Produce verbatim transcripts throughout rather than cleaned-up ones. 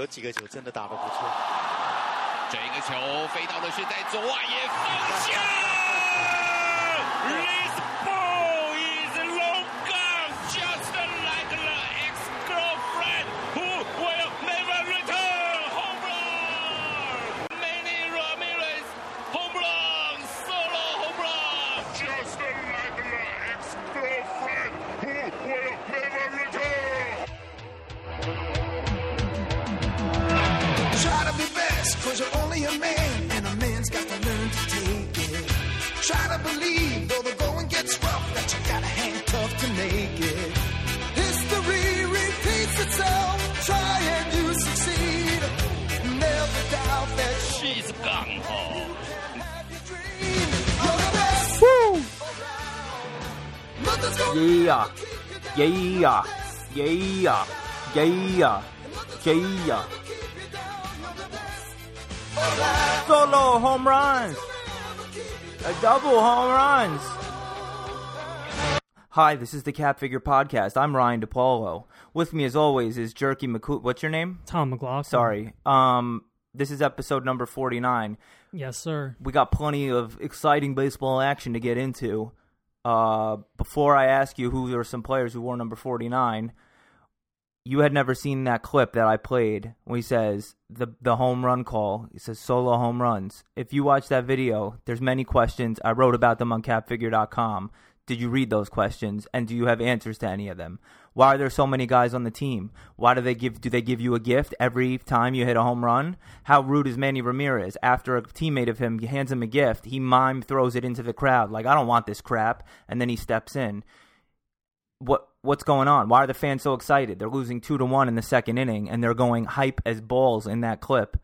几个球真的打得不错。 这个球飞到的是在左外野方向。This ball is long gone, just like the ex-girlfriend who will never return. Home run! Manny Ramirez, home run, solo home run. Just like the ex-girlfriend who will never return. Try to be best, cause you're only a man, and a man's got to learn to take it. Try to believe, though the going gets rough, that you gotta hang tough to make it. History repeats itself, try and you succeed. Never doubt that she's gone home. You're the best. Woo! Nothing's gonna Yeah, yeah, yeah, yeah, yeah. Solo home runs. A double home runs. Hi, this is the Cap Figure Podcast. I'm Ryan DePaulo. With me, as always, is Jerky McCoo. What's your name? Tom McLaughlin. Sorry. Um, this is episode number forty-nine. Yes, sir. We got plenty of exciting baseball action to get into. Uh, before I ask you who are some players who wore number forty-nine, you had never seen that clip that I played when he says the the home run call. He says solo home runs. If you watch that video, there's many questions. I wrote about them on cap figure dot com. Did you read those questions, and do you have answers to any of them? Why are there so many guys on the team? Why do they give do they give you a gift every time you hit a home run? How rude is Manny Ramirez? After a teammate of him hands him a gift, he mime throws it into the crowd like, I don't want this crap, and then he steps in. What what's going on? Why are the fans so excited? They're losing two to one in the second inning, and they're going hype as balls in that clip.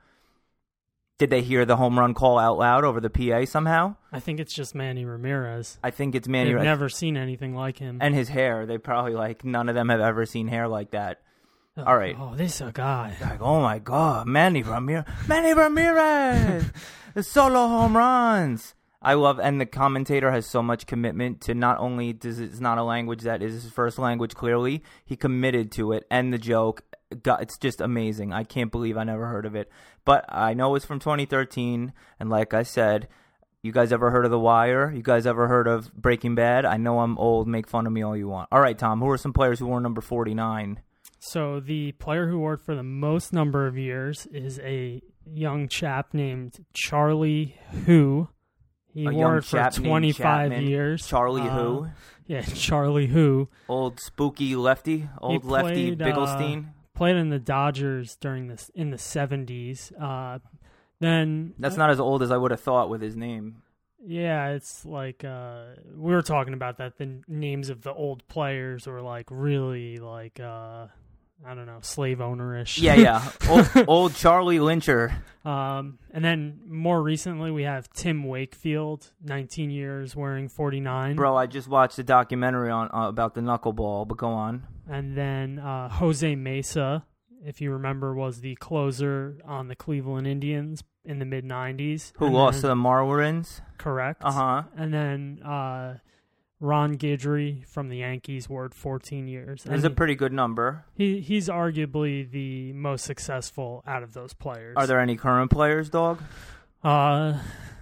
Did they hear the home run call out loud over the P A somehow? I think it's just Manny Ramirez. I think it's Manny. They've Ra- never seen anything like him. And his hair. They probably like none of them have ever seen hair like that. Oh, All right. Oh, this a guy. Like, oh my God, Manny Ramirez, Manny Ramirez, the solo home runs. I love, and the commentator has so much commitment to not only does it's not a language that is his first language, clearly, he committed to it, and the joke, God, it's just amazing. I can't believe I never heard of it. But I know it's from twenty thirteen, and like I said, you guys ever heard of The Wire? You guys ever heard of Breaking Bad? I know I'm old, make fun of me all you want. All right, Tom, who are some players who wore number forty-nine? So the player who wore it for the most number of years is a young chap named Charlie Hu. He A wore young it for chap named twenty-five Chapman. years. Charlie uh, who? Yeah, Charlie Hu. Old spooky lefty? Old He lefty played, Bigglestein? Uh, played in the Dodgers during this in the seventies. Uh, then That's uh, not as old as I would have thought with his name. Yeah, it's like uh, we were talking about that. The names of the old players were like really like uh, I don't know, slave ownerish. Yeah, yeah. Old, old Charlie Lyncher. Um, and then more recently we have Tim Wakefield, nineteen years, wearing forty-nine. Bro, I just watched a documentary on uh, about the knuckleball, but go on. And then uh, Jose Mesa, if you remember, was the closer on the Cleveland Indians in the mid nineties. Who and lost then, to the Marlins? Correct. Uh-huh. And then uh, Ron Guidry from the Yankees wore it fourteen years. It's a pretty good number. He He's arguably the most successful out of those players. Are there any current players, dog? Uh,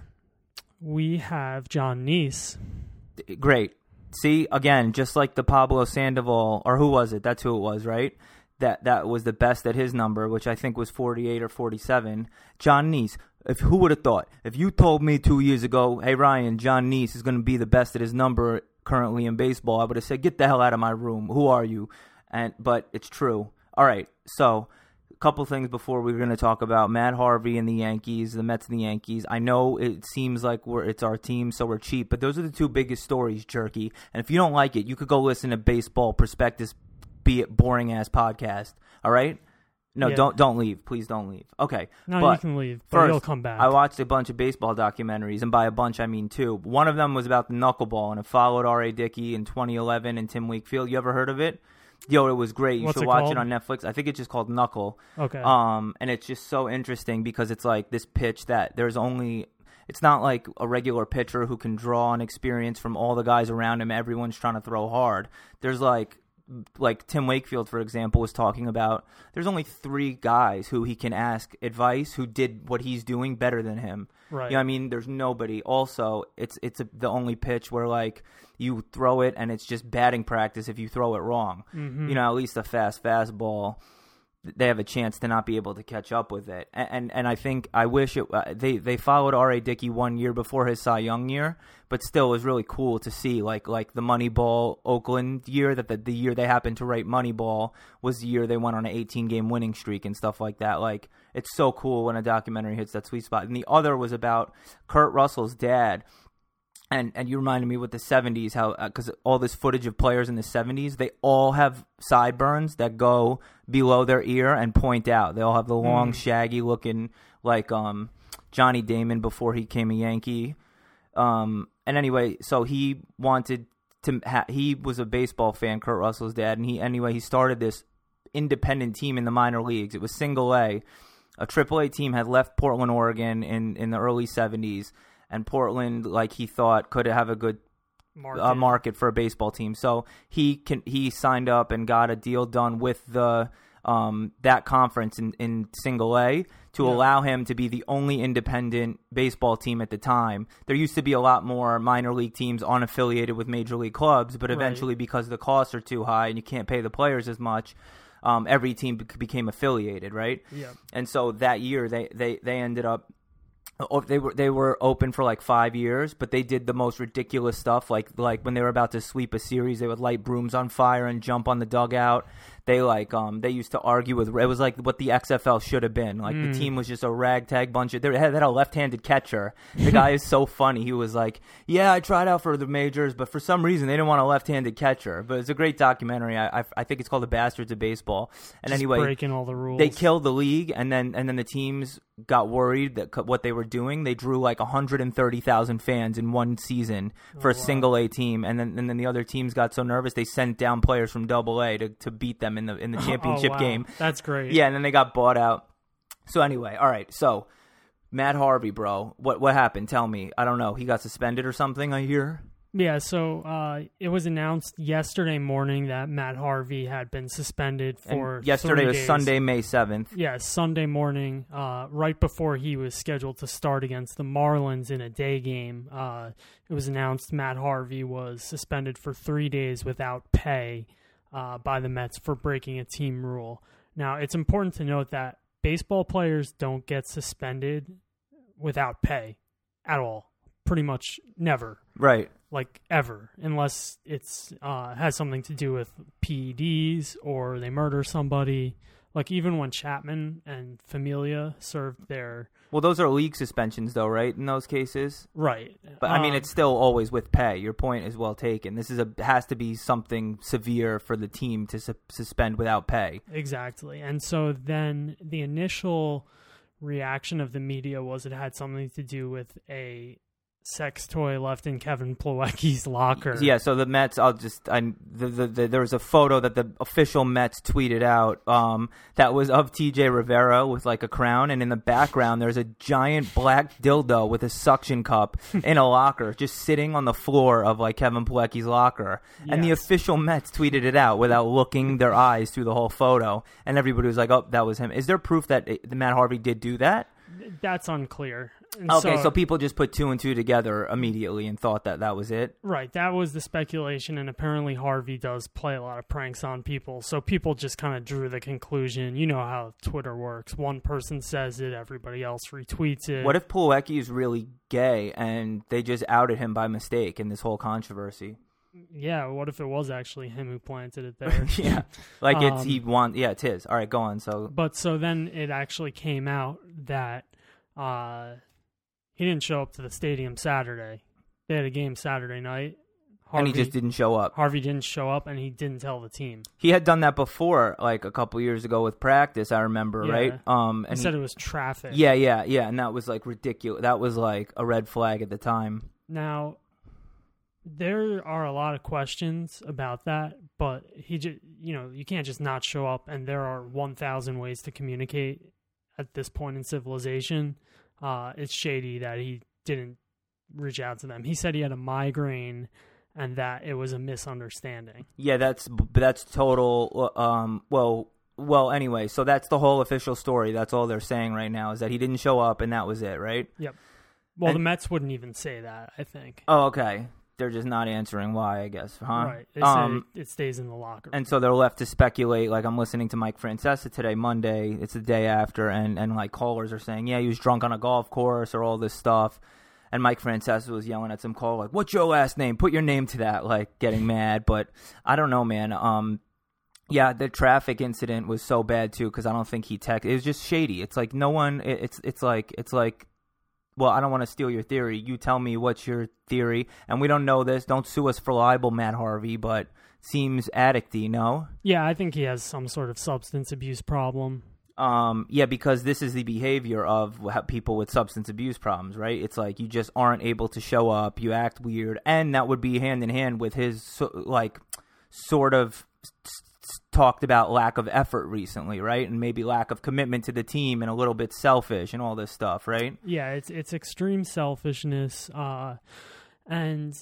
we have John Neese. Great. See, again, just like the Pablo Sandoval, or who was it? That's who it was, right? That that was the best at his number, which I think was forty-eight or forty-seven. John Neese. If who would have thought? If you told me two years ago, hey, Ryan, John Neese is going to be the best at his number currently in baseball, I would have said, get the hell out of my room. Who are you? And But it's true. All right, so a couple things before we're going to talk about Matt Harvey and the Yankees, the Mets and the Yankees. I know it seems like we're it's our team, so we're cheap, but those are the two biggest stories, Jerky. And if you don't like it, you could go listen to Baseball Prospectus, be it boring-ass podcast, all right? No, yeah. don't don't leave. Please don't leave. Okay. No, but you can leave, but first, you'll come back. I watched a bunch of baseball documentaries, and by a bunch, I mean two. One of them was about the knuckleball, and it followed R A. Dickey in twenty eleven and Tim Wakefield. You ever heard of it? Yo, it was great. You What's should it watch called? it on Netflix. I think it's just called Knuckle. Okay. Um, and it's just so interesting because it's like this pitch that there's only... It's not like a regular pitcher who can draw on experience from all the guys around him. Everyone's trying to throw hard. There's like like Tim Wakefield, for example, was talking about, there's only three guys who he can ask advice who did what he's doing better than him. Right. You know what I mean? There's nobody. Also, it's it's a, the only pitch where, like, you throw it and it's just batting practice if you throw it wrong. Mm-hmm. You know, at least a fast fastball, they have a chance to not be able to catch up with it. And and, and I think, I wish it, uh, they, they followed R A. Dickey one year before his Cy Young year, but still it was really cool to see, like like the Moneyball Oakland year, that the, the year they happened to write Moneyball was the year they went on an eighteen-game winning streak and stuff like that. Like, it's so cool when a documentary hits that sweet spot. And the other was about Kurt Russell's dad. And and you reminded me with the seventies, how, because uh, all this footage of players in the seventies, they all have sideburns that go below their ear and point out. They all have the long, mm. shaggy looking, like um, Johnny Damon before he became a Yankee. Um, and anyway, so he wanted to, ha- he was a baseball fan, Kurt Russell's dad, and he, anyway, he started this independent team in the minor leagues. It was single A. A triple A team had left Portland, Oregon in, in the early seventies. And Portland, like he thought, could have a good market. Uh, market for a baseball team. So he can he signed up and got a deal done with the um, that conference in, in Single A to yeah. allow him to be the only independent baseball team at the time. There used to be a lot more minor league teams unaffiliated with major league clubs, but eventually, right. because the costs are too high and you can't pay the players as much, um, every team be- became affiliated, right? Yeah. And so that year they, they, they ended up. They were they were open for like five years, but they did the most ridiculous stuff. Like like when they were about to sweep a series, they would light brooms on fire and jump on the dugout. They like um they used to argue with. It was like what the X F L should have been. Like mm. the team was just a ragtag bunch of. They had, they had a left-handed catcher. The guy is so funny. He was like, "Yeah, I tried out for the majors, but for some reason they didn't want a left-handed catcher." But it's a great documentary. I I, I think it's called The Bastards of Baseball. And just anyway, breaking all the rules. They killed the league, and then and then the teams got worried that what they were doing. They drew like one hundred thirty thousand fans in one season for oh, a wow. single A team, and then and then the other teams got so nervous they sent down players from double A to, to beat them in the in the championship oh, wow. game. That's great. Yeah, and then they got bought out. So anyway, all right. So Matt Harvey, bro, what what happened? Tell me. I don't know. He got suspended or something, I hear. Yeah, so uh, it was announced yesterday morning that Matt Harvey had been suspended for and yesterday three was days. Sunday, May seventh. Yeah, Sunday morning, uh, right before he was scheduled to start against the Marlins in a day game. Uh, it was announced Matt Harvey was suspended for three days without pay uh, by the Mets for breaking a team rule. Now, it's important to note that baseball players don't get suspended without pay at all. Pretty much never. Right. Like ever, unless it's uh, has something to do with P E Ds or they murder somebody. Like even when Chapman and Familia served their... Well, those are league suspensions though, right, in those cases? Right. But I mean, um, it's still always with pay. Your point is well taken. This is a has to be something severe for the team to su- suspend without pay. Exactly. And so then the initial reaction of the media was it had something to do with a sex toy left in Kevin Plawecki's locker. Yeah, so the Mets, I'll just, I, the, the, the, there was a photo that the official Mets tweeted out um, that was of T J Rivera with like a crown, and in the background there's a giant black dildo with a suction cup in a locker just sitting on the floor of like Kevin Plawecki's locker. Yes. And the official Mets tweeted it out without looking their eyes through the whole photo, and everybody was like, oh, that was him. Is there proof that it, Matt Harvey did do that? That's unclear. And okay, so, so people just put two and two together immediately and thought that that was it? Right, that was the speculation, and apparently Harvey does play a lot of pranks on people, so people just kind of drew the conclusion. You know how Twitter works. One person says it, everybody else retweets it. What if Plawecki is really gay and they just outed him by mistake in this whole controversy? Yeah, what if it was actually him who planted it there? Yeah, like it's um, he want. Yeah, it's his. All right, go on. So, but so then it actually came out that uh, he didn't show up to the stadium Saturday. They had a game Saturday night, Harvey, and he just didn't show up. Harvey didn't show up, and he didn't tell the team. He had done that before, like a couple years ago with practice. I remember, yeah. right? Um, and he said he, it was traffic. Yeah, yeah, yeah, and that was like ridiculous. That was like a red flag at the time. Now, there are a lot of questions about that, but he just, you know, you can't just not show up, and there are one thousand ways to communicate at this point in civilization. Uh, it's shady that he didn't reach out to them. He said he had a migraine and that it was a misunderstanding. Yeah, that's that's total. Um, well, well. Anyway, so that's the whole official story. That's all they're saying right now is that he didn't show up, and that was it, right? Yep. Well, and, the Mets wouldn't even say that, I think. Oh, okay. They're just not answering why, I guess, huh? Right. They um, say it stays in the locker room. And so they're left to speculate. Like, I'm listening to Mike Francesa today, Monday. It's the day after, and, and like, callers are saying, yeah, he was drunk on a golf course or all this stuff. And Mike Francesa was yelling at some caller, like, what's your last name? Put your name to that, like, getting mad. But I don't know, man. Um, yeah, the traffic incident was so bad, too, because I don't think he texted. It was just shady. It's like no one – it's it's like it's like – well, I don't want to steal your theory. You tell me what's your theory. And we don't know this. Don't sue us for libel, Matt Harvey, but seems addicty, no? Yeah, I think he has some sort of substance abuse problem. Um, yeah, because this is the behavior of people with substance abuse problems, right? It's like you just aren't able to show up. You act weird. And that would be hand in hand with his, like, sort of talked about lack of effort recently, right? And maybe lack of commitment to the team and a little bit selfish and all this stuff, right? Yeah, it's it's extreme selfishness, uh, and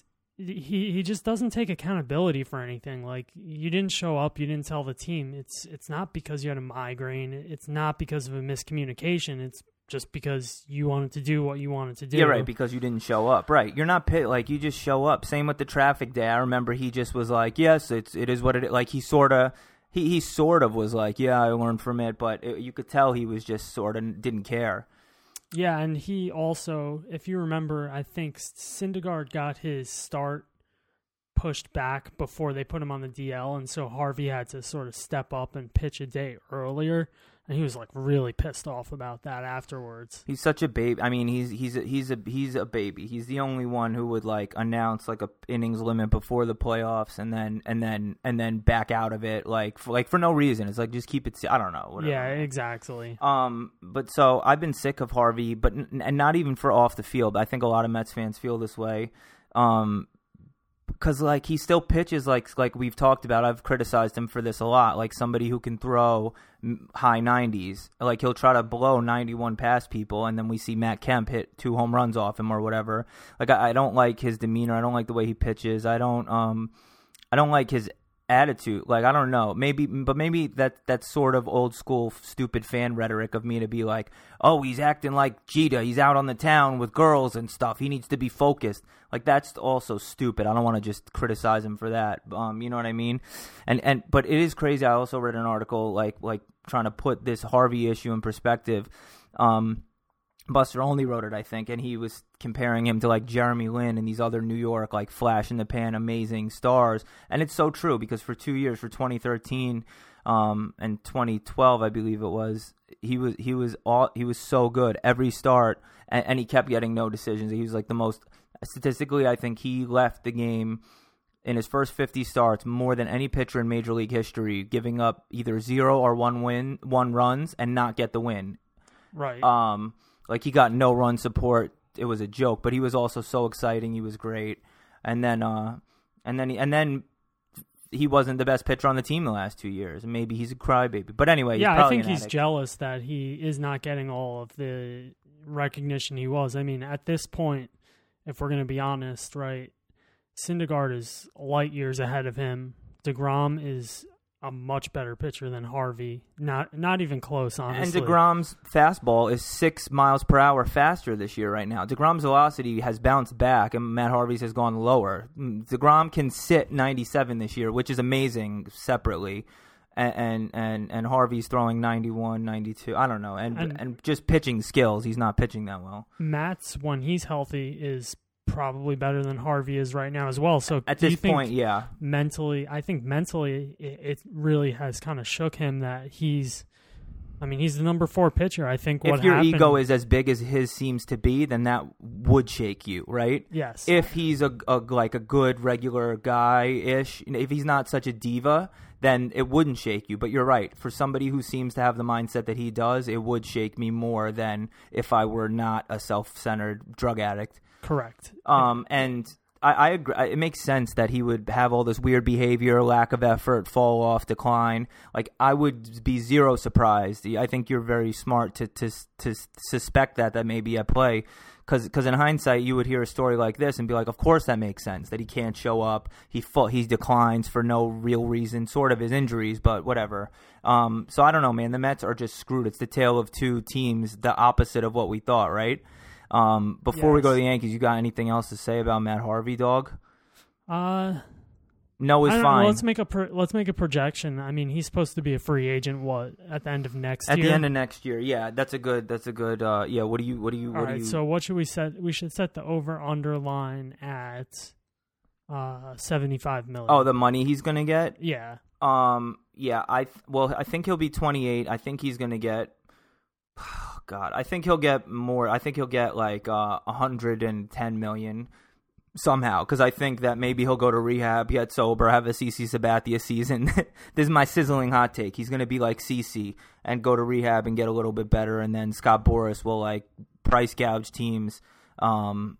he he just doesn't take accountability for anything. Like, you didn't show up, you didn't tell the team. It's it's not because you had a migraine. It's not because of a miscommunication. It's just because you wanted to do what you wanted to do. Yeah, right, because you didn't show up. Right. You're not pit like you just show up. Same with the traffic day. I remember he just was like, yes, it's it is what it is. Like he sort of he, he sort of was like, yeah, I learned from it, but it, you could tell he was just sort of didn't care. Yeah, and he also, if you remember, I think Syndergaard got his start pushed back before they put him on the D L, and so Harvey had to sort of step up and pitch a day earlier. And he was like really pissed off about that afterwards. He's such a baby. I mean, he's he's a, he's a he's a baby. He's the only one who would like announce like a innings limit before the playoffs, and then and then and then back out of it like for, like for no reason. It's like just keep it. I don't know. Whatever. Yeah, exactly. Um, but so I've been sick of Harvey, but n- and not even for off the field. I think a lot of Mets fans feel this way. Um. Because, like, he still pitches like like we've talked about. I've criticized him for this a lot. Like, somebody who can throw high nineties. Like, he'll try to blow ninety-one past people, and then we see Matt Kemp hit two home runs off him or whatever. Like, I, I don't like his demeanor. I don't like the way he pitches. I don't um, I don't like his attitude. Like, I don't know. Maybe, but maybe that that's sort of old school stupid fan rhetoric of me to be like, oh, he's acting like Jeter. He's out on the town with girls and stuff. He needs to be focused. Like, that's also stupid. I don't want to just criticize him for that. Um, you know what I mean? And and but it is crazy. I also read an article like like trying to put this Harvey issue in perspective. Um, Buster Olney wrote it, I think, and he was comparing him to like Jeremy Lin and these other New York like flash in the pan amazing stars. And it's so true because for two years, for twenty thirteen um, and twenty twelve, I believe it was, he was he was all he was so good every start, and, and he kept getting no decisions. He was like the most statistically. I think he left the game in his first fifty starts more than any pitcher in Major League history, giving up either zero or one win, one runs, and not get the win. Right. Um. Like, he got no run support. It was a joke, but he was also so exciting. He was great. And then, uh, and then, he, and then he wasn't the best pitcher on the team the last two years. Maybe he's a crybaby. But anyway, yeah, he's I think an he's addict. jealous that he is not getting all of the recognition he was. I mean, at this point, if we're going to be honest, right, Syndergaard is light years ahead of him. DeGrom is a much better pitcher than Harvey. Not not even close, honestly. And DeGrom's fastball is six miles per hour faster this year right now. DeGrom's velocity has bounced back, and Matt Harvey's has gone lower. DeGrom can sit ninety-seven this year, which is amazing separately. And and, and, and Harvey's throwing ninety-one, ninety-two. I don't know. And, and and just pitching skills, he's not pitching that well. Matt's, when he's healthy, is probably better than Harvey is right now as well. So at do this you think point, yeah, mentally, I think mentally it, it really has kind of shook him that he's, I mean, he's the number four pitcher. I think what if your happened, ego is as big as his seems to be, then that would shake you, right? Yes. If he's a, a like a good regular guy-ish, if he's not such a diva, then it wouldn't shake you. But you're right. For somebody who seems to have the mindset that he does, it would shake me more than if I were not a self-centered drug addict. Correct. Um, and I, I agree. It makes sense that he would have all this weird behavior, lack of effort, fall off, decline. Like, I would be zero surprised. I think you're very smart to to to suspect that that may be at play. Because in hindsight, you would hear a story like this and be like, of course that makes sense, that he can't show up. He fall, he declines for no real reason, sort of his injuries, but whatever. Um, so I don't know, man. The Mets are just screwed. It's the tale of two teams, the opposite of what we thought, right? Um, before yes. we go to the Yankees, you got anything else to say about Matt Harvey, dog? Uh, no is I don't fine. Know, let's make a pro- let's make a projection. I mean, he's supposed to be a free agent. What at the end of next at year? At the end of next year, yeah. That's a good. That's a good. Uh, yeah. What do you? What do you? What All do right. you... So what should we set? We should set the over under line at uh seventy five million. Oh, the money he's gonna get. Yeah. Um. Yeah. I. Well, I think he'll be twenty eight. I think he's gonna get. God, I think he'll get more. I think he'll get like uh, one hundred ten million somehow, because I think that maybe he'll go to rehab, get sober, have a CeCe Sabathia season. This is my sizzling hot take. He's going to be like CeCe and go to rehab and get a little bit better, and then Scott Boras will like price gouge teams, um,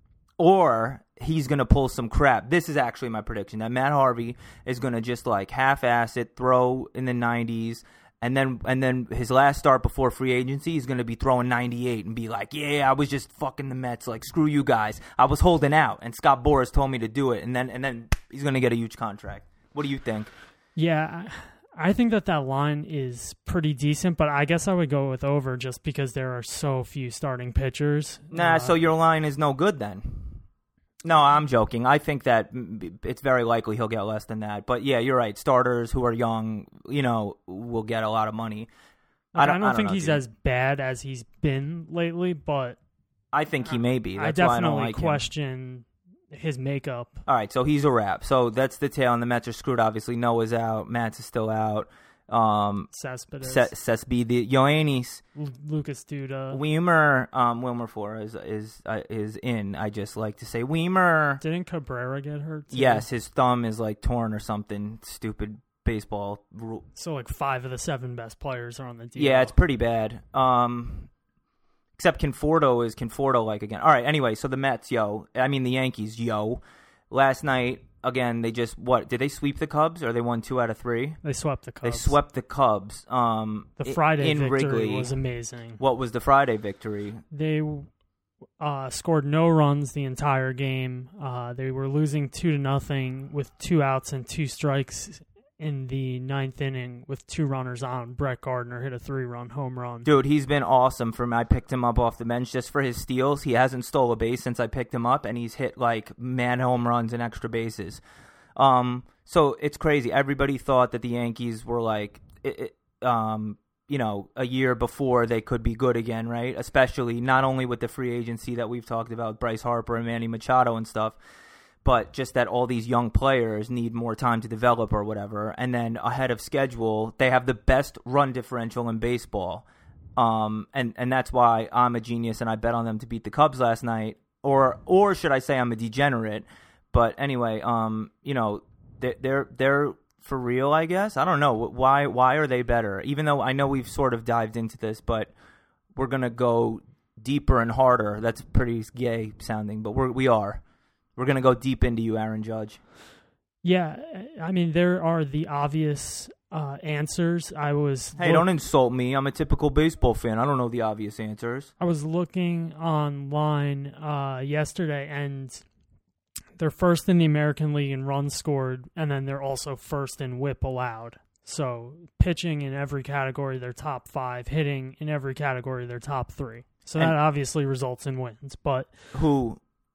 or he's going to pull some crap. This is actually my prediction, that Matt Harvey is going to just like half-ass it, throw in the nineties. And then and then his last start before free agency, he's going to be throwing ninety-eight and be like, yeah, I was just fucking the Mets. Like, screw you guys. I was holding out, and Scott Boras told me to do it. And then and then he's going to get a huge contract. What do you think? Yeah, I think that that line is pretty decent, but I guess I would go with over just because there are so few starting pitchers. Nah, uh, so your line is no good then. No, I'm joking. I think that it's very likely he'll get less than that. But, yeah, you're right. Starters who are young, you know, will get a lot of money. Like, I don't, I don't, I don't think know, he's dude. as bad as he's been lately, but I think he may be. That's I definitely why I don't like question him. his makeup. All right, so he's a wrap. So that's the tale, and the Mets are screwed, obviously. Noah's out. Mats is still out. Um, Cespedes. Cespedes. Yoenis. L- Lucas Duda. Weimer. Um, Wilmer Flores is uh, is in. I just like to say Weimer. Didn't Cabrera get hurt too? Yes, his thumb is like torn or something. Stupid baseball rule. So like five of the seven best players are on the team. Yeah, it's pretty bad. Um, except Conforto is Conforto like again. All right, anyway, so the Mets, yo. I mean the Yankees, yo. Last night, again, they just, what, did they sweep the Cubs, or they won two out of three? They swept the Cubs. They swept the Cubs. Um, the Friday in victory Wrigley. was amazing. What was the Friday victory? They uh, scored no runs the entire game. Uh, they were losing two to nothing with two outs and two strikes in the ninth inning with two runners on. Brett Gardner hit a three-run home run. Dude, he's been awesome for me. I picked him up off the bench just for his steals. He hasn't stole a base since I picked him up, and he's hit, like, man home runs and extra bases. Um, so it's crazy. Everybody thought that the Yankees were, like, it, it, um, you know, a year before they could be good again, right? Especially not only with the free agency that we've talked about, Bryce Harper and Manny Machado and stuff, but just that all these young players need more time to develop or whatever. And then ahead of schedule, they have the best run differential in baseball. Um, and, and that's why I'm a genius and I bet on them to beat the Cubs last night. Or or should I say I'm a degenerate? But anyway, um, you know, they're, they're, they're for real, I guess. I don't know. Why, why are they better? Even though I know we've sort of dived into this, but we're going to go deeper and harder. That's pretty gay sounding, but we're, we are. We're going to go deep into you, Aaron Judge. Yeah, I mean, there are the obvious uh, answers. I was Hey, look- don't insult me. I'm a typical baseball fan. I don't know the obvious answers. I was looking online uh, yesterday, and they're first in the American League in runs scored, and then they're also first in whip allowed. So pitching in every category, they're top five. Hitting in every category, they're top three. So and that obviously results in wins. But who...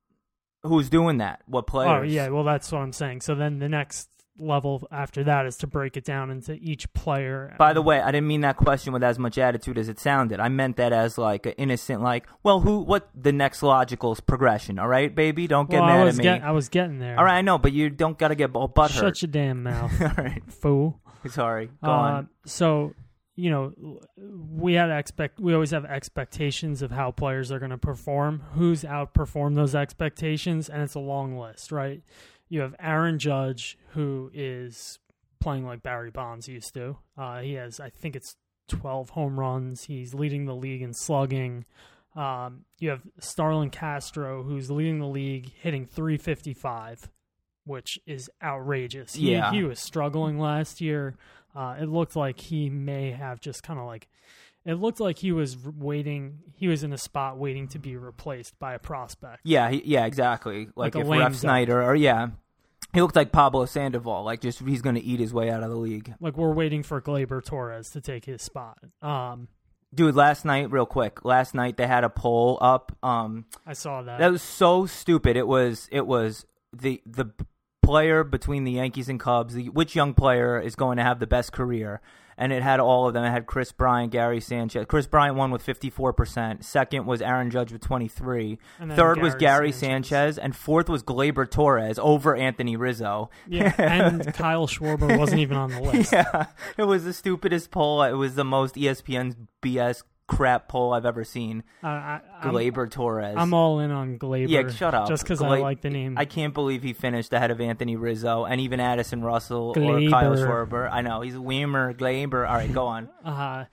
Who's doing that? What players? Oh, yeah, well, that's what I'm saying. So then the next level after that is to break it down into each player. By the way, I didn't mean that question with as much attitude as it sounded. I meant that as like an innocent, like, well, who? What the next logical progression? All right, baby, don't get well, mad I was at me. Get, I was getting there. All right, I know, but you don't got to get all butthurt. Shut your damn mouth, all right, fool. Sorry, go uh, on. So. You know, we had expect. We always have expectations of how players are going to perform. Who's outperformed those expectations, and it's a long list, right? You have Aaron Judge, who is playing like Barry Bonds used to. Uh, he has, I think, it's twelve home runs. He's leading the league in slugging. Um, you have Starlin Castro, who's leading the league, hitting three fifty-five, which is outrageous. He, Yeah. he was struggling last year. Uh, it looked like he may have just kind of like, it looked like he was waiting, he was in a spot waiting to be replaced by a prospect. Yeah, he, yeah, exactly. Like, Like a if lame Ref duck. Snyder, or yeah, he looked like Pablo Sandoval. Like, just he's going to eat his way out of the league. Like we're waiting for Gleyber Torres to take his spot. Um, Dude, last night, real quick, last night they had a poll up. Um, I saw that. that was so stupid. It was it was the the player between the Yankees and Cubs. The, which young player is going to have the best career? And it had all of them. It had Chris Bryant, Gary Sanchez. Chris Bryant won with fifty-four percent. Second was Aaron Judge with twenty-three. And then Third was Gary Gary Sanchez. Sanchez. And fourth was Gleyber Torres over Anthony Rizzo. Yeah, and Kyle Schwarber wasn't even on the list. Yeah, it was the stupidest poll. It was the most E S P N's B S crap poll I've ever seen. I, I, I'm, Gleyber Torres. I'm all in on Gleyber. Yeah, shut up. Just because I Gle- like the name. I can't believe he finished ahead of Anthony Rizzo and even Addison Russell Gleyber. or Kyle Schwarber. I know, he's a Weimer, Gleyber. All right, go on. Uh,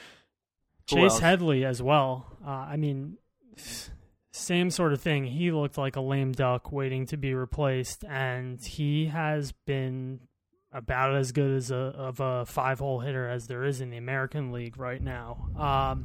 Who Chase else? Headley as well. Uh, I mean, same sort of thing. He looked like a lame duck waiting to be replaced, and he has been about as good as a of a five-hole hitter as there is in the American League right now. Um,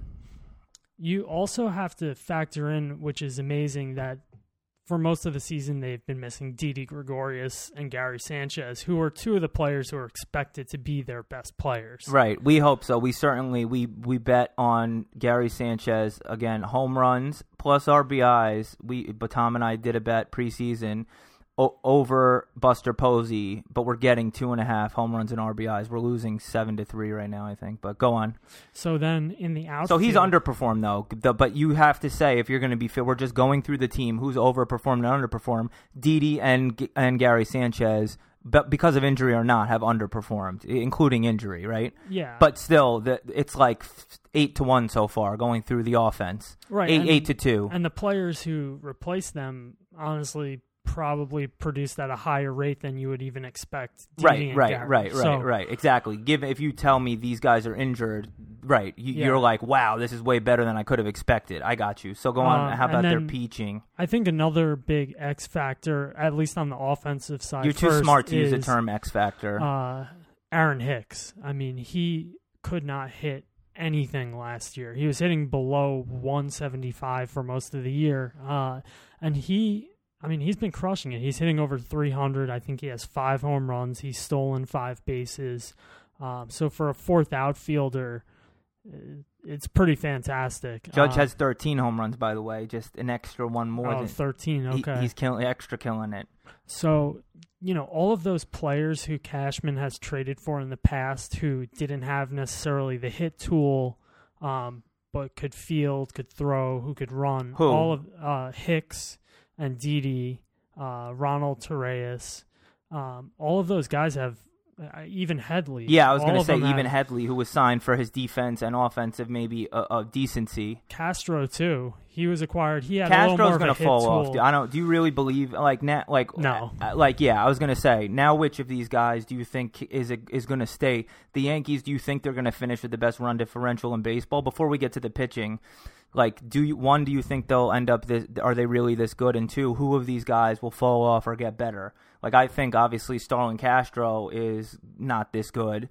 you also have to factor in, which is amazing, that for most of the season they've been missing Didi Gregorius and Gary Sanchez, who are two of the players who are expected to be their best players. Right, we hope so. We certainly we we bet on Gary Sanchez again, home runs plus R B Is. We, but Tom and I did a bet preseason o- over Buster Posey, but we're getting two and a half home runs and R B Is. We're losing seven to three right now, I think. But go on. So then in the outfield... So he's underperformed though. The, but you have to say, if you're going to be fit, we're just going through the team who's overperformed and underperformed. Didi and and Gary Sanchez, but because of injury or not, have underperformed, including injury, right? Yeah. But still, the, it's like eight to one so far going through the offense. Right. Eight and, eight to two. And the players who replace them, honestly, probably produced at a higher rate than you would even expect. Didi Right, and right, Gary. right, right, So, right. Exactly. Give if you tell me these guys are injured, right? You, Yeah. You're like, wow, this is way better than I could have expected. I got you. So go on. Um, How about and their then- peaching? I think another big X factor, at least on the offensive side, You're too first smart to use the is, term X factor. Uh, Aaron Hicks. I mean, he could not hit anything last year. He was hitting below one seventy-five for most of the year, uh, and he. I mean, he's been crushing it. He's hitting over three hundred. I think he has five home runs. He's stolen five bases. Um, so for a fourth outfielder, uh, it's pretty fantastic. Judge Uh, has thirteen home runs, by the way, just an extra one more. oh, than thirteen. he- Okay. he's killing, extra killing it. So, you know, all of those players who Cashman has traded for in the past who didn't have necessarily the hit tool, um, but could field, could throw, who could run. Who? All of uh, Hicks and Didi, uh, Ronald Torres, um, all of those guys have, uh, even Headley. Yeah, I was all going to of say them even have- Headley, who was signed for his defense and offensive, maybe uh, of decency. Castro too. He was acquired. He had a little more Castro's of going a to hit fall tool. off. I don't. Do you really believe like now? Like No. uh, like yeah. I was going to say now. Which of these guys do you think is a, is going to stay? The Yankees. Do you think they're going to finish with the best run differential in baseball? Before we get to the pitching, like do you one? Do you think they'll end up? This, are they really this good? And two, who of these guys will fall off or get better? Like I think obviously Starlin Castro is not this good.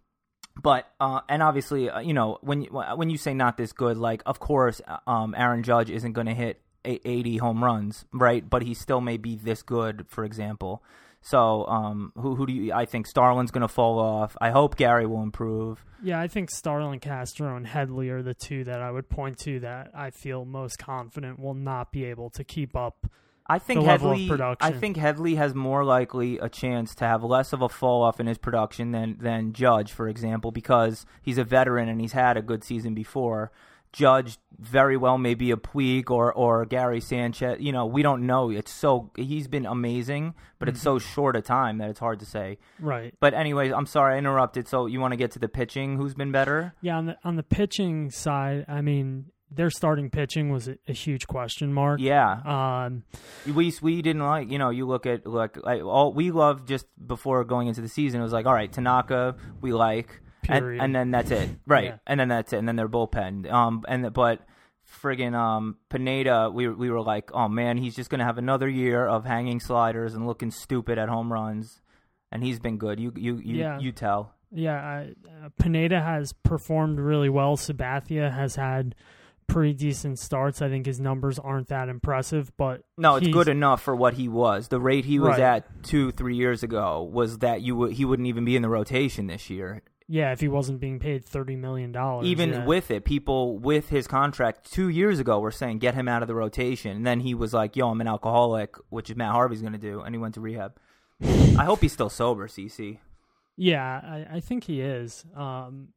But uh, and obviously, uh, you know, when you, when you say not this good, like of course, um, Aaron Judge isn't going to hit eighty home runs, right? But he still may be this good, for example. So, um, who who do you? I think Starlin's going to fall off. I hope Gary will improve. Yeah, I think Starlin Castro and Headley are the two that I would point to that I feel most confident will not be able to keep up. I think the level of Headley. production. I think Headley has more likely a chance to have less of a fall off in his production than than Judge, for example, because he's a veteran and he's had a good season before. Judge very well may be a Puig or or Gary Sanchez. You know, we don't know. It's so he's been amazing, but it's so short a time that it's hard to say. Right. But anyways, I'm sorry I interrupted. So you want to get to the pitching? Who's been better? Yeah, on the on the pitching side, I mean, their starting pitching was a, a huge question mark. Yeah. Um, We we didn't like, you know, you look at like, like all we loved just before going into the season. It was like, all right, Tanaka we like, and, Period. and then that's it, right? Yeah. And then that's it, and then their bullpen. Um, and but friggin' um, Pineda, we we were like, oh man, he's just gonna have another year of hanging sliders and looking stupid at home runs, and he's been good. You you you, Yeah. you tell. Yeah, I, uh, Pineda has performed really well. Sabathia has had pretty decent starts. I think his numbers aren't that impressive, but No, it's he's- good enough for what he was. The rate he was Right. at two, three years ago was that you w- he wouldn't even be in the rotation this year. Yeah, if he wasn't being paid thirty million dollars. Even yeah. with it, people with his contract two years ago were saying, get him out of the rotation. And then he was like, yo, I'm an alcoholic, which is Matt Harvey's going to do, and he went to rehab. I hope he's still sober, C C. Yeah, I, I think he is. Um,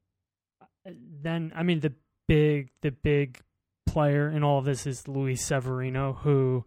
then, I mean, the big the big player in all of this is Luis Severino, who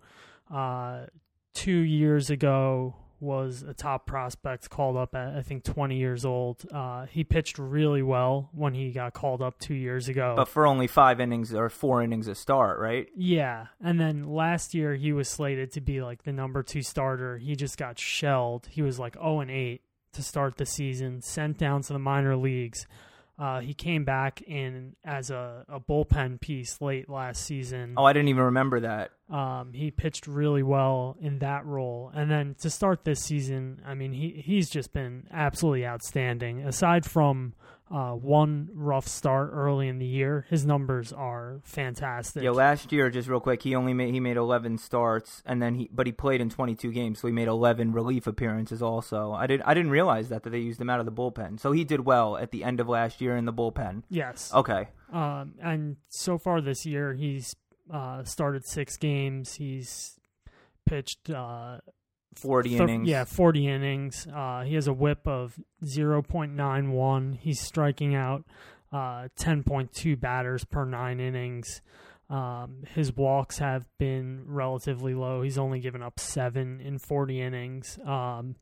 uh, two years ago was a top prospect, called up at, I think, twenty years old. Uh, he pitched really well when he got called up two years ago. But for only five innings or four innings a start, right? Yeah, and then last year he was slated to be like the number two starter. He just got shelled. He was like oh and eight to start the season, sent down to the minor leagues. Uh, he came back in as a, a bullpen piece late last season. Oh, I didn't even remember that. Um, he pitched really well in that role. And then to start this season, I mean, he he's just been absolutely outstanding. Aside from uh, one rough start early in the year, his numbers are fantastic. Yeah, last year, just real quick, he only made he made eleven starts, and then he but he played in twenty-two games, so he made eleven relief appearances. Also, I did I didn't realize that that they used him out of the bullpen, so he did well at the end of last year in the bullpen. Yes. Okay. Um, and so far this year, he's uh, started six games. He's pitched uh, Forty thir- innings. Yeah, forty innings. Uh, he has a whip of zero point nine one. He's striking out uh, ten point two batters per nine innings. Um, his walks have been relatively low. He's only given up seven in forty innings. Um,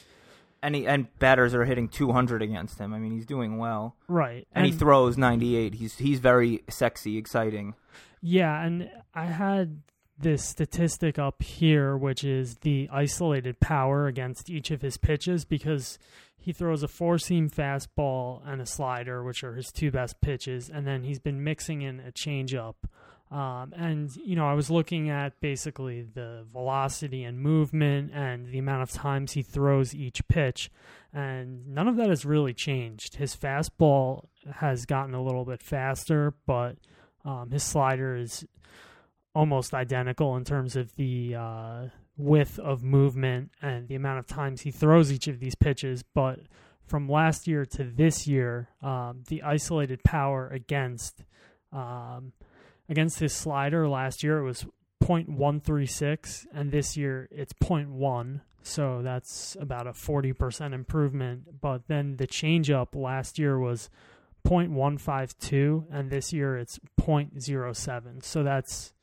And he, and batters are hitting two hundred against him. I mean, he's doing well. right. And, he throws ninety-eight. He's he's very sexy, exciting. Yeah, and I had this statistic up here, which is the isolated power against each of his pitches, because he throws a four-seam fastball and a slider, which are his two best pitches, and then he's been mixing in a changeup. Um, and, you know, I was looking at basically the velocity and movement and the amount of times he throws each pitch, and none of that has really changed. His fastball has gotten a little bit faster, but um, his slider is almost identical in terms of the uh, width of movement and the amount of times he throws each of these pitches. But from last year to this year, um, the isolated power against um, against his slider last year, it was point one three six, and this year it's point one. So that's about a forty percent improvement. But then the changeup last year was point one five two, and this year it's point zero seven. So that's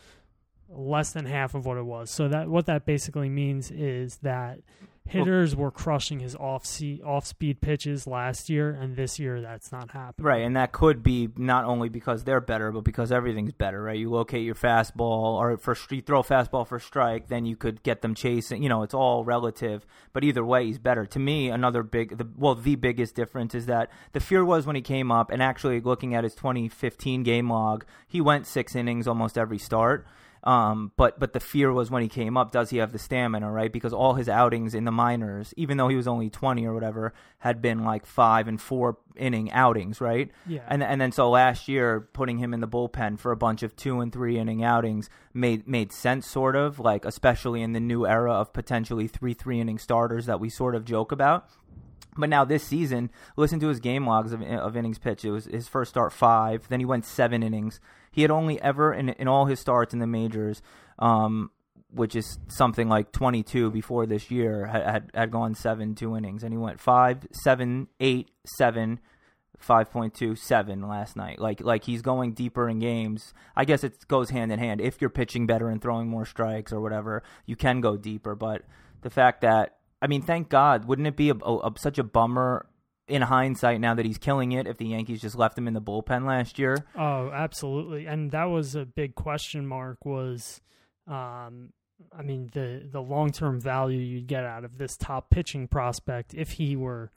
less than half of what it was. So that what that basically means is that hitters were crushing his off off speed pitches last year, and this year that's not happening. Right, and that could be not only because they're better, but because everything's better, right? You locate your fastball, or for you throw a fastball for strike, then you could get them chasing. You know, it's all relative, but either way, he's better. To me, another big, the, well, the biggest difference is that the fear was when he came up, and actually looking at his twenty fifteen game log, he went six innings almost every start. Um, but but the fear was when he came up, does he have the stamina, right? Because all his outings in the minors, even though he was only twenty or whatever, had been like five and four inning outings, right? Yeah. And and then so last year, putting him in the bullpen for a bunch of two and three inning outings made made sense, sort of, like especially in the new era of potentially three three inning starters that we sort of joke about. But now this season, listen to his game logs of, of innings pitched. It was his first start five, then he went seven innings. He had only ever, in, in all his starts in the majors, um, which is something like twenty-two before this year, had, had had gone seven, two innings. And he went five, seven, eight, seven, five point two, seven last night. Like like he's going deeper in games. I guess it goes hand in hand. If you're pitching better and throwing more strikes or whatever, you can go deeper. But the fact that, I mean, thank God, wouldn't it be a, a, a, such a bummer in hindsight now that he's killing it if the Yankees just left him in the bullpen last year? Oh, absolutely. And that was a big question mark was, um, I mean, the, the long-term value you'd get out of this top pitching prospect if he were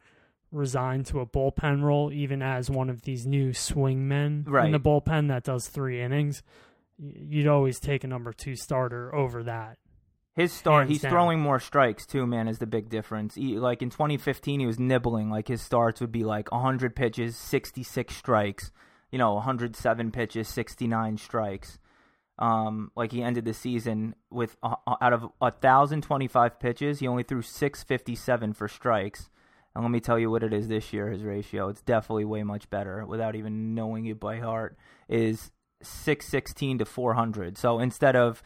resigned to a bullpen role, even as one of these new swingmen Right. in the bullpen that does three innings, you'd always take a number two starter over that. His start, Hands he's down. throwing more strikes too, man, is the big difference. He, like in twenty fifteen, he was nibbling. Like his starts would be like one hundred pitches, sixty-six strikes. You know, one hundred seven pitches, sixty-nine strikes. Um, like he ended the season with uh, out of one thousand twenty-five pitches, he only threw six fifty-seven for strikes. And let me tell you what it is this year, his ratio. It's definitely way much better without even knowing it by heart. Is six sixteen to four hundred. So instead of,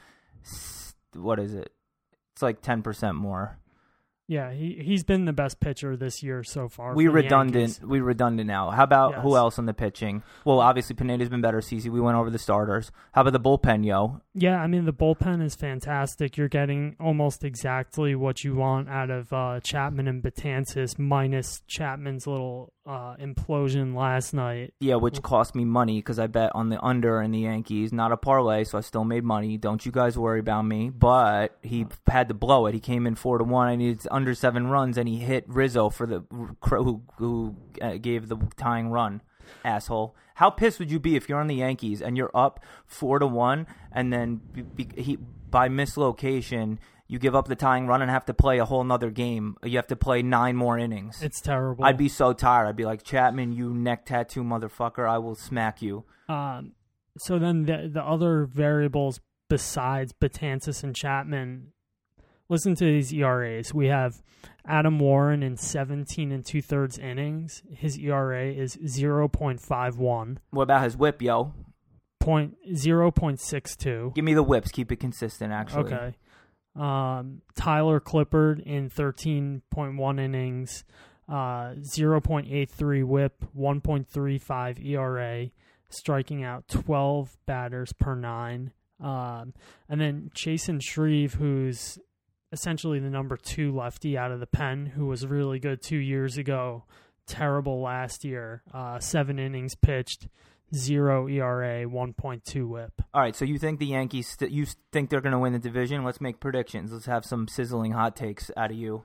what is it? It's like ten percent more. Yeah, he, he's been the best pitcher this year so far. We for the redundant. Yankees. We redundant now. How about Yes. who else on the pitching? Well, obviously Pineda's been better, Cece. We went over the starters. How about the bullpen, yo? Yeah, I mean, the bullpen is fantastic. You're getting almost exactly what you want out of uh, Chapman and Betances, minus Chapman's little uh, implosion last night. Yeah, which cost me money because I bet on the under in the Yankees. Not a parlay, so I still made money. Don't you guys worry about me. But he had to blow it. He came in four to one. I needed under seven runs, and he hit Rizzo for the who who uh, gave the tying run. Asshole. How pissed would you be if you're on the Yankees and you're up four to one, and then be, be, he by mislocation you give up the tying run and have to play a whole nother game. You have to play nine more innings. It's terrible. I'd be so tired. I'd be like, Chapman, you neck tattoo motherfucker. I will smack you. Um, so then the the other variables besides Betances and Chapman, listen to these E R As. We have Adam Warren in seventeen and two thirds innings. His E R A is zero point five one. What about his whip, yo? Point zero point six two. Give me the whips. Keep it consistent, actually. Okay. Um, Tyler Clippard in thirteen point one innings, uh, zero point eight three whip, one point three five E R A, striking out twelve batters per nine. Um, and then Chasen Shreve, who's essentially the number two lefty out of the pen, who was really good two years ago, terrible last year, uh, seven innings pitched, zero E R A, one point two whip. All right, so you think the Yankees, st- you think they're going to win the division? Let's make predictions. Let's have some sizzling hot takes out of you.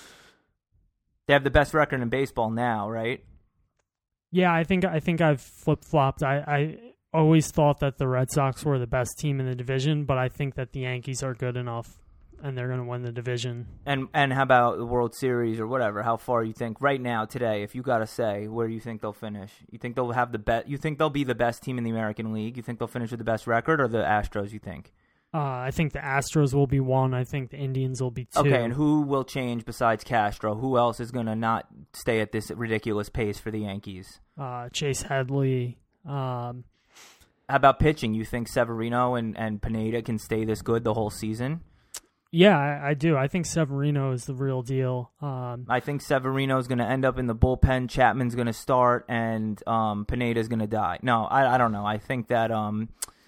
They have the best record in baseball now, right? Yeah, I think I think I've flip flopped. I, I always thought that the Red Sox were the best team in the division, but I think that the Yankees are good enough, and they're going to win the division. And and how about the World Series or whatever? How far you think right now today? If you got to say, where do you think they'll finish? You think they'll have the best? You think they'll be the best team in the American League? You think they'll finish with the best record, or the Astros? You think? Uh, I think the Astros will be one. I think the Indians will be two. Okay, and who will change besides Castro? Who else is going to not stay at this ridiculous pace for the Yankees? Uh, Chase Headley. Um, How about pitching? You think Severino and, and Pineda can stay this good the whole season? yeah, I, I do. I think Severino is the real deal. Um, I think Severino's going to end up in the bullpen. Chapman's going to start, and um, Pineda's going to die. No, I, I don't know. I think that um,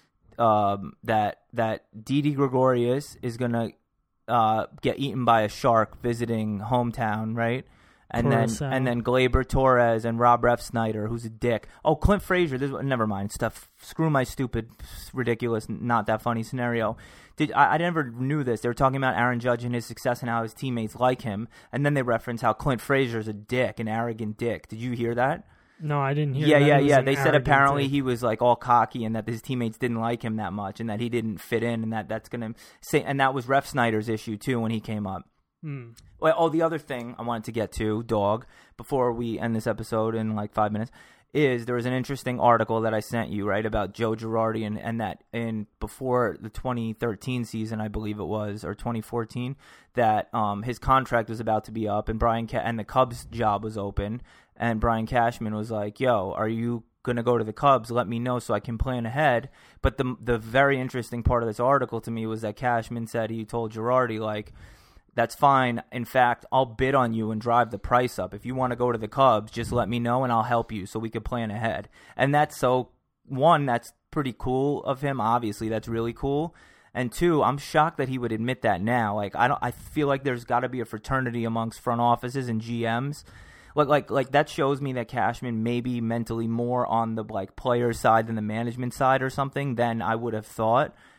um, that that Didi Gregorius is going to uh, get eaten by a shark visiting hometown, right? And Curacao. then and then Gleyber Torres and Rob Refsnyder, who's a dick. Oh, Clint Frazier. This never mind. Stuff. Screw my stupid, ridiculous, not that funny scenario. Did I, I never knew this. They were talking about Aaron Judge and his success and how his teammates like him, and then they reference how Clint Frazier's a dick, an arrogant dick. Did you hear that? no, I didn't hear Yeah, that. yeah, He was yeah. an They said arrogant apparently dick. he was like all cocky and that his teammates didn't like him that much and that he didn't fit in and that that's gonna say. And that was Refsnyder's issue too when he came up. Hmm. Well, oh, the other thing I wanted to get to, dog, before we end this episode in like five minutes, is there was an interesting article that I sent you, right, about Joe Girardi and, and that in before the twenty thirteen season, I believe it was, or twenty fourteen, that um, his contract was about to be up and Brian Ca- and the Cubs job was open, and Brian Cashman was like, yo, are you going to go to the Cubs? Let me know so I can plan ahead. But the the very interesting part of this article to me was that Cashman said he told Girardi, like, that's fine. In fact, I'll bid on you and drive the price up. If you want to go to the Cubs, just let me know and I'll help you so we could plan ahead. And that's so, one, that's pretty cool of him. Obviously, that's really cool. And two, I'm shocked that he would admit that now. Like, I don't. I feel like there's got to be a fraternity amongst front offices and G Ms. Like, like, like that shows me that Cashman may be mentally more on the like player side than the management side or something than I would have thought.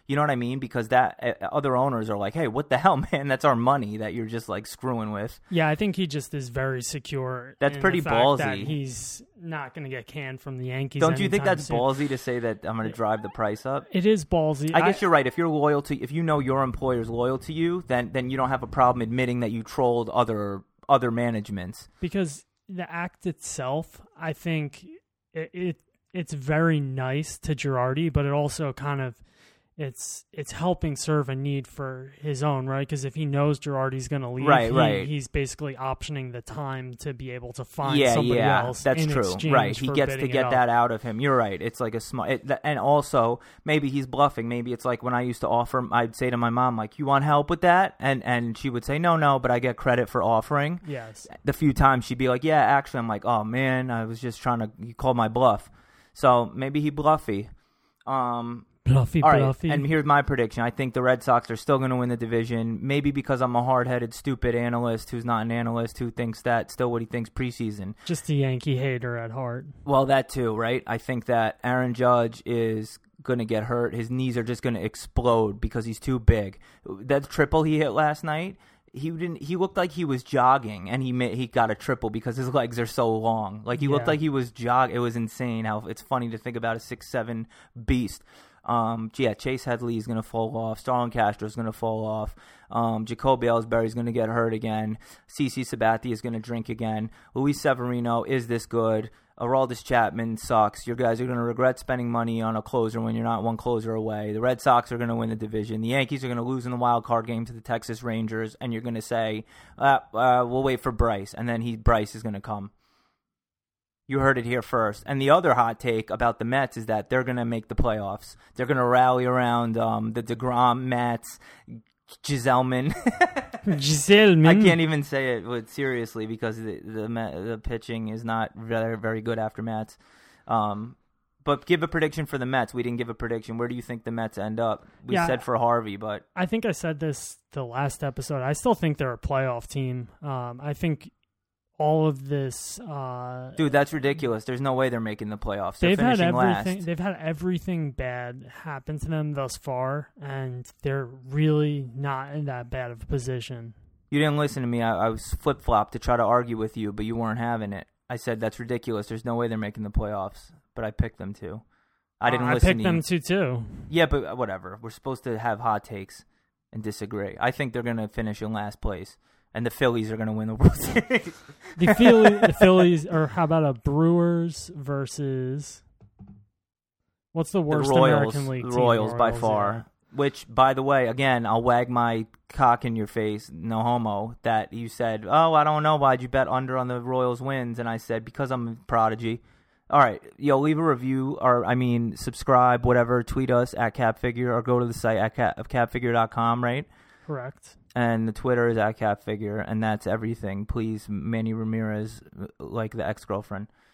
You know what I mean? Because that uh, other owners are like, hey, what the hell, man? That's our money that you're just like screwing with. Yeah, I think he just is very secure. That's in pretty the fact ballsy. That he's not going to get canned from the Yankees. Don't you think anytime that's soon. ballsy to say that I'm going to drive the price up? It is ballsy. I guess you're right. If you're loyal to, if you know your employer's loyal to you, then then you don't have a problem admitting that you trolled other other managements. Because the act itself, I think it, it it's very nice to Girardi, but it also kind of it's it's helping serve a need for his own, right? Because if he knows Girardi's going to leave, Right, he, right. he's basically optioning the time to be able to find Yeah, somebody yeah, else. that's in true. exchange Right, he for gets to bidding it get up. that out of him. You're right. It's like a smart, it, and also maybe he's bluffing. Maybe it's like when I used to offer, I'd say to my mom, like, "You want help with that?" And and she would say, "No, no," but I get credit for offering. Yes. The few times she'd be like, "Yeah, actually," I'm like, "Oh man, I was just trying to." You called my bluff, so maybe he bluffy. Um. Bluffy, All right, bluffy. and here's my prediction. I think the Red Sox are still going to win the division, maybe because I'm a hard-headed, stupid analyst who's not an analyst who thinks that still what he thinks preseason. Just a Yankee hater at heart. Well, that too, right? I think that Aaron Judge is going to get hurt. His knees are just going to explode because he's too big. That triple he hit last night, he didn't. He looked like he was jogging, and he made, he got a triple because his legs are so long. Like he Yeah. looked like he was jog. It was insane. How it's funny to think about a six seven beast. Um, yeah, Chase Headley is going to fall off. Starlin Castro is going to fall off. Um, Jacoby Ellsbury is going to get hurt again. CeCe Sabathia is going to drink again. Luis Severino, is this good? Aroldis Chapman sucks. You guys are going to regret spending money on a closer when you're not one closer away. The Red Sox are going to win the division. The Yankees are going to lose in the wild card game to the Texas Rangers, and you're going to say, uh, uh, we'll wait for Bryce, and then he Bryce is going to come. You heard it here first. And the other hot take about the Mets is that they're going to make the playoffs. They're going to rally around um, the DeGrom, Mets, Giselman. Giselman. I can't even say it with, seriously because the the, the pitching is not very, very good after Mets. Um, but give a prediction for the Mets. We didn't give a prediction. Where do you think the Mets end up? We Yeah, said for Harvey, but I think I said this the last episode. I still think they're a playoff team. Um, I think all of this, uh, dude, that's ridiculous. There's no way they're making the playoffs. They're they've had finishing everything. last. They've had everything bad happen to them thus far, and they're really not in that bad of a position. You didn't listen to me. I, I was flip-flopped to try to argue with you, but you weren't having it. I said that's ridiculous. There's no way they're making the playoffs, but I picked them to. I didn't uh, listen I picked to them you. to too. Yeah, but whatever. We're supposed to have hot takes and disagree. I think they're going to finish in last place, and the Phillies are going to win the World Series. The Philly, the Phillies, or how about a Brewers versus what's the worst the Royals, American League the team? Royals by Royals, far. yeah. Which, by the way, again, I'll wag my cock in your face, no homo, that you said, oh, I don't know, why'd you bet under on the Royals wins? And I said, because I'm a prodigy. All right, yo, leave a review, or, I mean, subscribe, whatever, tweet us at CapFigure, or go to the site at cap, of capfigure dot com, right? Correct. And the Twitter is at CapFigure, and that's everything. Please, Manny Ramirez, like the ex-girlfriend.